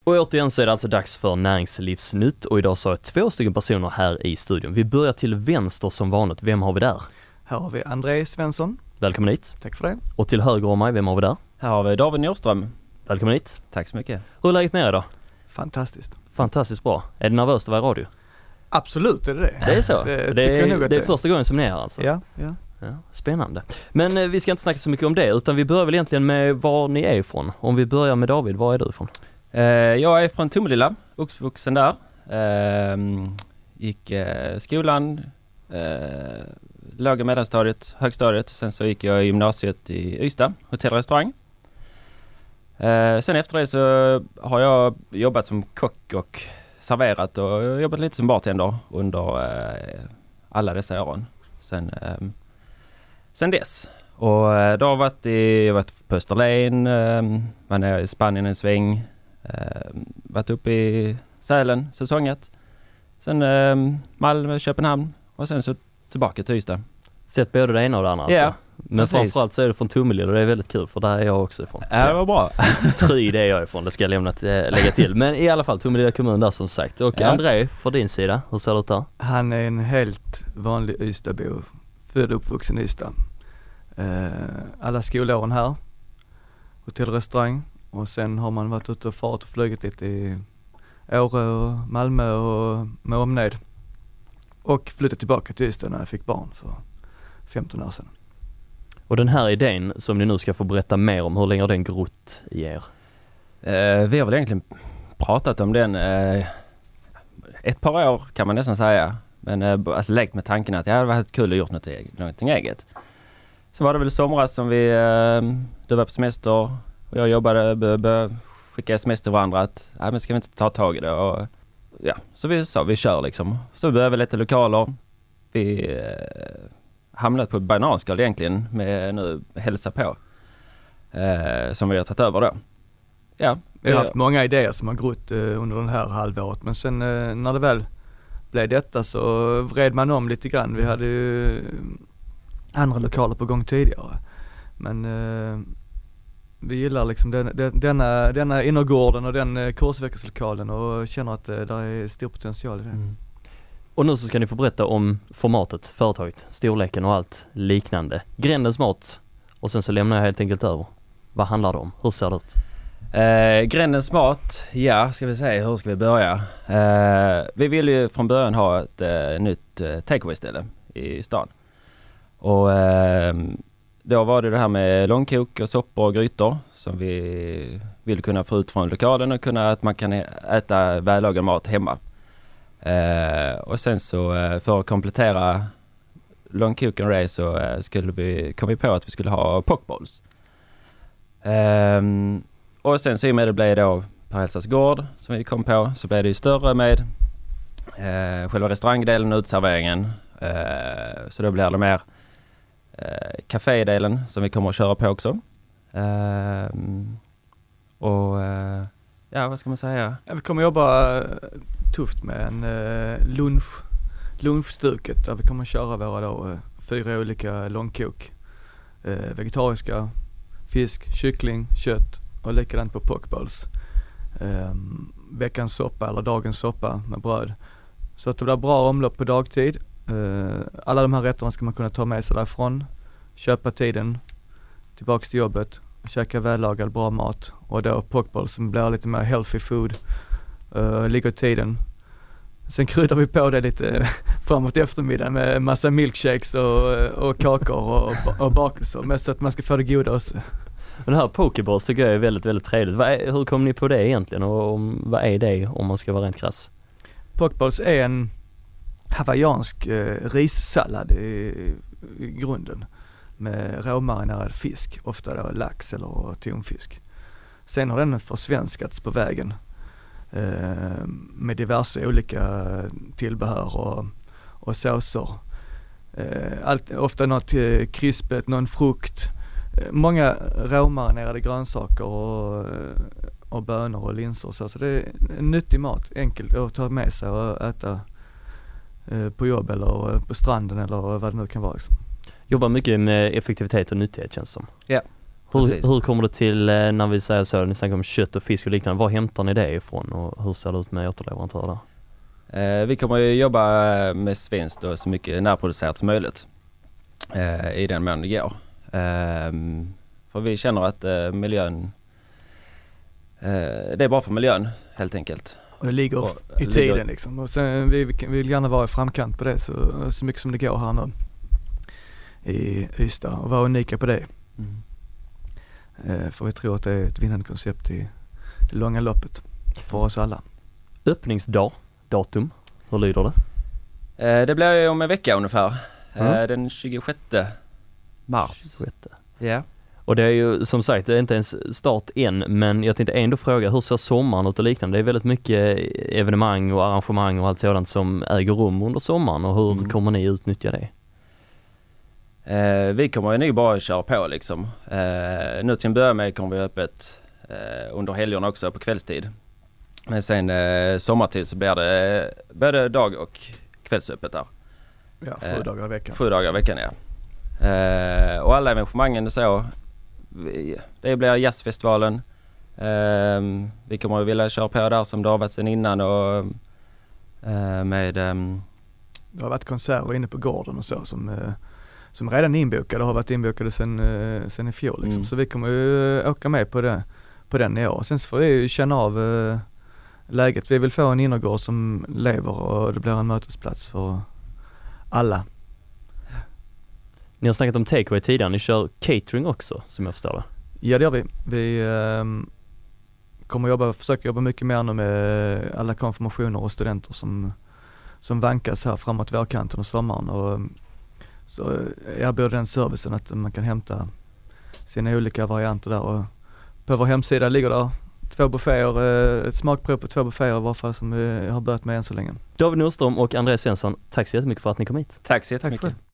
Och återigen så är det alltså dags för Näringslivsnytt och idag så har jag 2 stycken personer här i studion. Vi börjar till vänster som vanligt. Vem har vi där? Här har vi André Svensson. Välkommen hit. Tack för det. Och till höger om mig, vem har vi där? Här har vi David Nordström. Välkommen hit. Tack så mycket. Hur är läget med er då? Fantastiskt. Fantastiskt bra. Är det nervöst att vara i radio? Absolut är det. Det är så? Det är första gången som ni är här alltså? Ja. Ja, spännande. Men vi ska inte snacka så mycket om det utan vi börjar väl egentligen med var ni är ifrån. Om vi börjar med David, var är du ifrån? Jag är från Tomelilla, uppvuxen där. Gick skolan, låg- och mellanstadiet, högstadiet. Sen så gick jag i gymnasiet i Ystad, hotell och restaurang. Sen efter det så har jag jobbat som kock och serverat och jobbat lite som bartender under alla dessa åren. Sen dess. Och då har jag varit på Österlen, man är i Spanien en sväng, varit uppe i Sälen säsonget. Sen Malmö, Köpenhamn och sen så tillbaka till Ystad. Sett både det ena och det andra alltså. Men framförallt så är det från Tomelilla och det är väldigt kul för där är jag också ifrån. Ja, det var bra. Tryd är jag ifrån, det ska jag lägga till. Men i alla fall Tomelilla kommun där som sagt. Och André, för din sida, hur ser det ut där? Han är en helt vanlig Ystadbo, född och uppvuxen i Ystad. Alla skolåren här, hotell och restaurang. Och sen har man varit ute och fart och flugit lite i Åre och Malmö och med omnejd. Och flyttat tillbaka till Ystad när jag fick barn för 15 år sedan. Och den här idén som ni nu ska få berätta mer om, hur länge har den grott i er? Vi har väl egentligen pratat om den ett par år kan man nästan säga. Men alltså lekt med tanken att det hade varit kul att gjort någonting eget. Så var det väl somras som du var på semester och jag jobbade, skickade sms till varandra att men ska vi inte ta tag i det? Och, så vi kör liksom. Så vi behöver lite lokaler. Vi hamnat på bananskal egentligen med nu hälsa på som vi har tagit över då. Ja, vi har haft många idéer som har grott under den här halvåret, men sen när det väl blev detta så vred man om lite grann. Vi hade ju andra lokaler på gång tidigare, men vi gillar liksom denna innergården och den kursveckoslokalen och känner att det är stor potential i det. Mm. Och nu så ska ni få berätta om formatet, företaget, storleken och allt liknande. Grändens mat. Och sen så lämnar jag helt enkelt över. Vad handlar det om? Hur ser det ut? Grändens mat, ska vi säga, hur ska vi börja? Vi vill ju från början ha ett nytt takeaway-ställe i stan. Och då var det här med långkok och soppor och grytor som vi vill kunna få ut från lokalen och att man kan äta vällagad mat hemma. Och sen så för att komplettera långkoken och det så kom vi på att vi skulle ha pokeballs. Och sen så i och med det blev då Per Hälsas gård som vi kom på, så blev det ju större med själva restaurangdelen och utserveringen. Så då blir det mer kafédelen som vi kommer att köra på också. Vad ska man säga? Ja, vi kommer jobba tufft med en lunchstuket där vi kommer att köra våra 4 olika långkok. Vegetariska, fisk, kyckling, kött och likadant på pokeballs. Veckans soppa eller dagens soppa med bröd. Så att det blir bra omlopp på dagtid. Alla de här rätterna ska man kunna ta med sig därifrån. Köpa tiden, tillbaks till jobbet, käka vällagad bra mat. Och då pokeballs som blir lite mer healthy food. Ligger tiden. Sen kryddar vi på det lite framåt eftermiddag med massa milkshakes och kakor och bakelser. Mest så att man ska få det goda också. Men det här pokeballs tycker jag är väldigt, väldigt trevligt. Hur kom ni på det egentligen och vad är det om man ska vara rent krass? Pokeballs är en hawaiiansk rissallad i grunden med råmarinerad fisk, ofta då lax eller tonfisk. Sen har den försvenskats på vägen med diverse olika tillbehör och såser. Ofta något krispet, någon frukt. Många råmarinerade grönsaker och bönor och linser och så det är en nyttig mat, enkelt att ta med sig och äta på jobb eller på stranden eller vad det nu kan vara liksom. Jobbar mycket med effektivitet och nyttighet känns som. Ja. Hur kommer det till när vi säger så, ni snackar om kött och fisk och liknande, var hämtar ni det ifrån och hur ser det ut med återleverantörer? Vi kommer ju jobba med svenskt och så mycket närproducerat som möjligt i den mån det går. För vi känner att miljön, det är bra för miljön helt enkelt. Och det ligger i tiden liksom. Och sen vi vill gärna vara i framkant på det så mycket som det går här nu i Ystad och vara unika på det. För vi tror att det är ett vinnande koncept i det långa loppet för oss alla. Öppningsdag, datum, hur lyder det? Det blir ju om en vecka ungefär. Den 26 mars. 26. Ja. Och det är ju som sagt, det är inte ens start än, men jag tänkte ändå fråga, hur ser sommaren ut och liknande? Det är väldigt mycket evenemang och arrangemang och allt sådant som äger rum under sommaren, och hur kommer ni utnyttja det? Vi kommer ju nog bara köra på liksom. Nu till en början med kommer vi öppet under helgerna också på kvällstid. Men sen sommartid så blir det både dag och kvällsöppet där. Ja, 7 dagar i veckan. 7 dagar i veckan, ja. Och alla evenemangen är så. Det blir jazzfestivalen. Vi kommer att vilja köra på där som det har varit sen innan och med... Det har varit konserter inne på gården och så som redan är inbokade och har varit inbokade sen i fjol liksom. Så vi kommer ju åka med på den i år. Sen så får vi ju känna av läget. Vi vill få en innergård som lever och det blir en mötesplats för alla. Ni har snackat om takeaway tidigare, ni kör catering också som jag förstår det. Ja, det gör vi. Vi kommer försöka jobba mycket mer nu med alla konfirmationer och studenter som vankas här framåt vårkanten och sommaren, och så erbjuder den servicen att man kan hämta sina olika varianter där, och på vår hemsida ligger där 2 bufféer, ett smakprov på 2 bufféer i varje fall som vi har börjat med än så länge. David Nordström och Andreas Svensson, tack så jättemycket för att ni kom hit. Tack så jättemycket.